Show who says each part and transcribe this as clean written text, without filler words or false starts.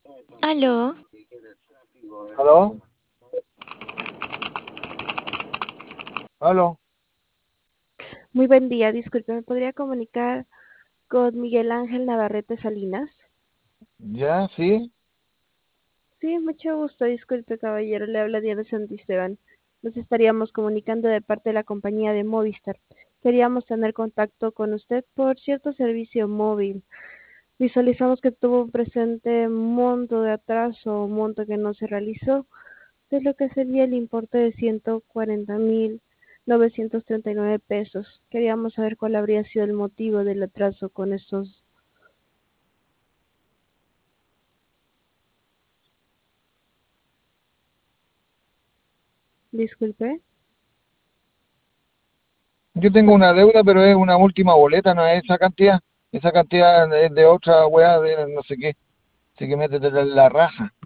Speaker 1: Aló,
Speaker 2: ¿Aló? ¿Aló?
Speaker 3: Muy buen día, disculpe, ¿me podría comunicar con Miguel Ángel Navarrete Salinas?
Speaker 2: ¿Ya? ¿Sí?
Speaker 3: Sí, mucho gusto, disculpe, caballero, le habla Diana Santisteban. Nos estaríamos comunicando de parte de la compañía de Movistar. Queríamos tener contacto con usted por cierto servicio móvil. Visualizamos que tuvo un presente monto de atraso, un monto que no se realizó, de lo que sería el importe de 140.939 pesos. Queríamos saber cuál habría sido el motivo del atraso con estos. Disculpe.
Speaker 2: Yo tengo una deuda, pero es una última boleta, no es esa cantidad. Esa cantidad es de otra weá, de no sé qué. Así que métete en la raja.